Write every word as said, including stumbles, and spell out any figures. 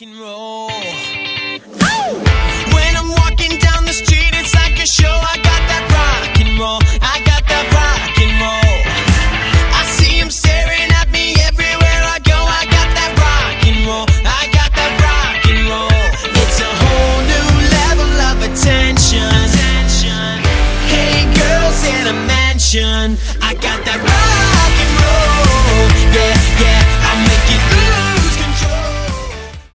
and roll. When I'm walking down the street, it's like a show. I got that rock and roll. I got that rock and roll. I see him staring at me everywhere I go. I got that rock and roll. I got that rock and roll. It's a whole new level of attention. Hey, girls in a mansion. I got that rock and roll. Yeah, yeah.